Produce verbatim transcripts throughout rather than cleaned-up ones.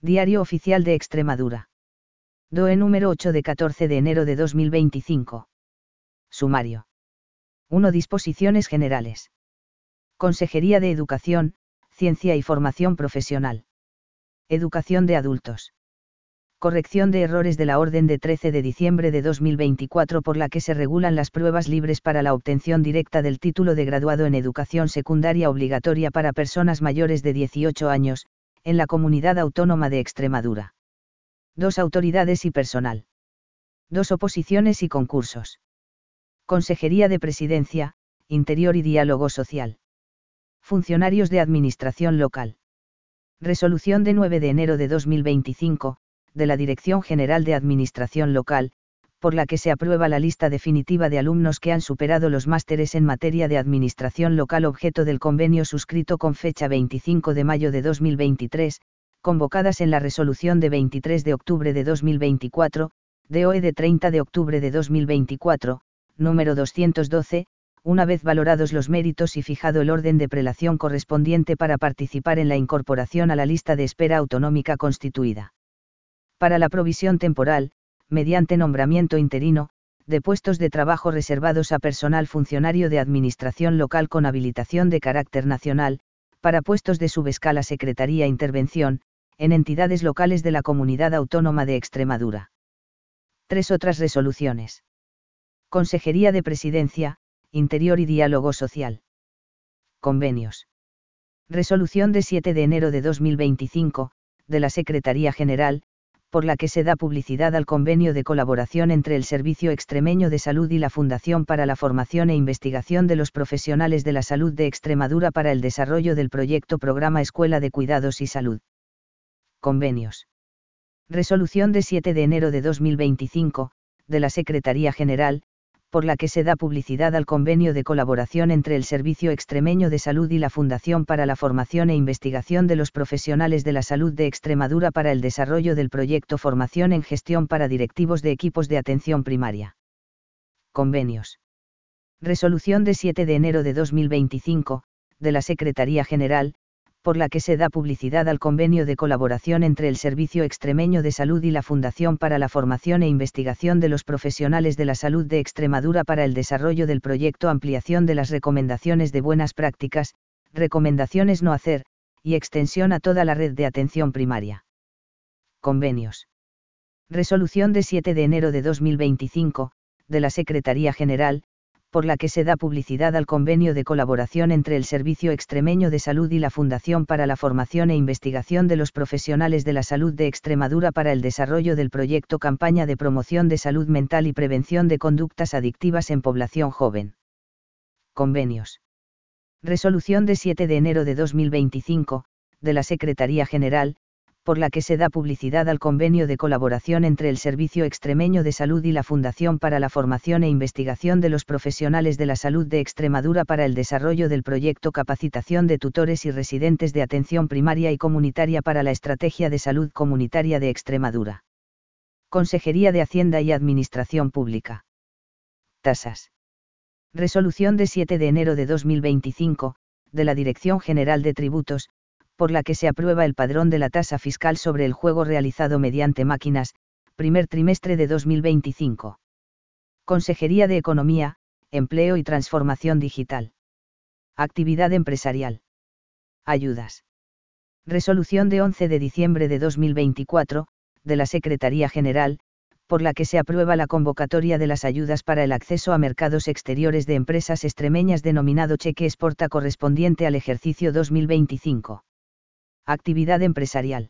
Diario Oficial de Extremadura. D O E número ocho de catorce de enero de dos mil veinticinco. Sumario. uno. Disposiciones generales. Consejería de Educación, Ciencia y Formación Profesional. Educación de adultos. Corrección de errores de la Orden de trece de diciembre de dos mil veinticuatro por la que se regulan las pruebas libres para la obtención directa del título de graduado en educación secundaria obligatoria para personas mayores de dieciocho años, en la Comunidad Autónoma de Extremadura. dos. Autoridades y personal. dos. Oposiciones y concursos. Consejería de Presidencia, Interior y Diálogo Social. Funcionarios de Administración Local. Resolución de nueve de enero de dos mil veinticinco, de la Dirección General de Administración Local, por la que se aprueba la lista definitiva de alumnos que han superado los másteres en materia de administración local objeto del convenio suscrito con fecha veinticinco de mayo de dos mil veintitrés, convocadas en la resolución de veintitrés de octubre de dos mil veinticuatro, D O E de treinta de octubre de dos mil veinticuatro, número doscientos doce, una vez valorados los méritos y fijado el orden de prelación correspondiente para participar en la incorporación a la lista de espera autonómica constituida. Para la provisión temporal, mediante nombramiento interino, de puestos de trabajo reservados a personal funcionario de administración local con habilitación de carácter nacional, para puestos de subescala Secretaría Intervención, en entidades locales de la Comunidad Autónoma de Extremadura. Tres otras resoluciones. Consejería de Presidencia, Interior y Diálogo Social. Convenios. Resolución de siete de enero de dos mil veinticinco, de la Secretaría General, por la que se da publicidad al convenio de colaboración entre el Servicio Extremeño de Salud y la Fundación para la Formación e Investigación de los Profesionales de la Salud de Extremadura para el desarrollo del proyecto Programa Escuela de Cuidados y Salud. Convenios. Resolución de siete de enero de dos mil veinticinco, de la Secretaría General, por la que se da publicidad al convenio de colaboración entre el Servicio Extremeño de Salud y la Fundación para la Formación e Investigación de los Profesionales de la Salud de Extremadura para el desarrollo del proyecto Formación en Gestión para directivos de equipos de atención primaria. Convenios. Resolución de siete de enero de dos mil veinticinco, de la Secretaría General, por la que se da publicidad al convenio de colaboración entre el Servicio Extremeño de Salud y la Fundación para la Formación e Investigación de los Profesionales de la Salud de Extremadura para el desarrollo del proyecto Ampliación de las recomendaciones de buenas prácticas, recomendaciones no hacer, y extensión a toda la red de atención primaria. Convenios. Resolución de siete de enero de dos mil veinticinco, de la Secretaría General, por la que se da publicidad al convenio de colaboración entre el Servicio Extremeño de Salud y la Fundación para la Formación e Investigación de los Profesionales de la Salud de Extremadura para el desarrollo del proyecto Campaña de Promoción de Salud Mental y Prevención de Conductas Adictivas en Población Joven. Convenios. Resolución de siete de enero de dos mil veinticinco, de la Secretaría General, por la que se da publicidad al convenio de colaboración entre el Servicio Extremeño de Salud y la Fundación para la Formación e Investigación de los Profesionales de la Salud de Extremadura para el desarrollo del proyecto Capacitación de Tutores y Residentes de Atención Primaria y Comunitaria para la Estrategia de Salud Comunitaria de Extremadura. Consejería de Hacienda y Administración Pública. Tasas. Resolución de siete de enero de dos mil veinticinco, de la Dirección General de Tributos, por la que se aprueba el padrón de la tasa fiscal sobre el juego realizado mediante máquinas, primer trimestre de dos mil veinticinco. Consejería de Economía, Empleo y Transformación Digital. Actividad empresarial. Ayudas. Resolución de once de diciembre de dos mil veinticuatro, de la Secretaría General, por la que se aprueba la convocatoria de las ayudas para el acceso a mercados exteriores de empresas extremeñas denominado Cheque Exporta correspondiente al ejercicio dos mil veinticinco. Actividad empresarial.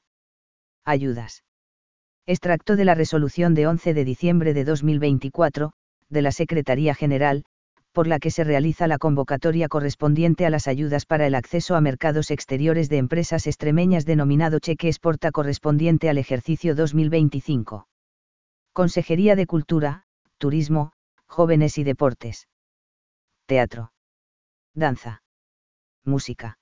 Ayudas. Extracto de la resolución de once de diciembre de dos mil veinticuatro, de la Secretaría General, por la que se realiza la convocatoria correspondiente a las ayudas para el acceso a mercados exteriores de empresas extremeñas denominado Cheque Exporta correspondiente al ejercicio dos mil veinticinco. Consejería de Cultura, Turismo, Jóvenes y Deportes. Teatro. Danza. Música.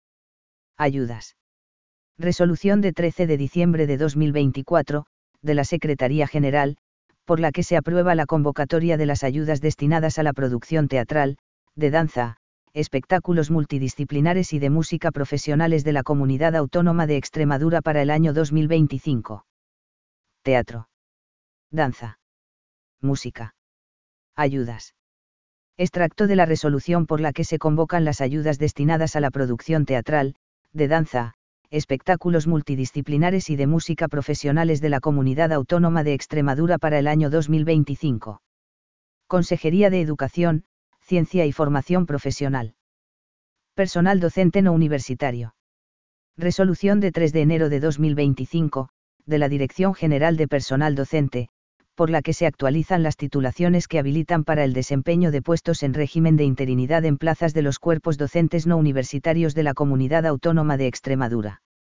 Ayudas. Resolución de trece de diciembre de dos mil veinticuatro, de la Secretaría General, por la que se aprueba la convocatoria de las ayudas destinadas a la producción teatral, de danza, espectáculos multidisciplinares y de música profesionales de la Comunidad Autónoma de Extremadura para el año dos mil veinticinco. Teatro. Danza. Música. Ayudas. Extracto de la resolución por la que se convocan las ayudas destinadas a la producción teatral, de danza, espectáculos multidisciplinares y de música profesionales de la Comunidad Autónoma de Extremadura para el año dos mil veinticinco. Consejería de Educación, Ciencia y Formación Profesional. Personal docente no universitario. Resolución de tres de enero de dos mil veinticinco, de la Dirección General de Personal Docente, por la que se actualizan las titulaciones que habilitan para el desempeño de puestos en régimen de interinidad en plazas de los cuerpos docentes no universitarios de la Comunidad Autónoma de Extremadura.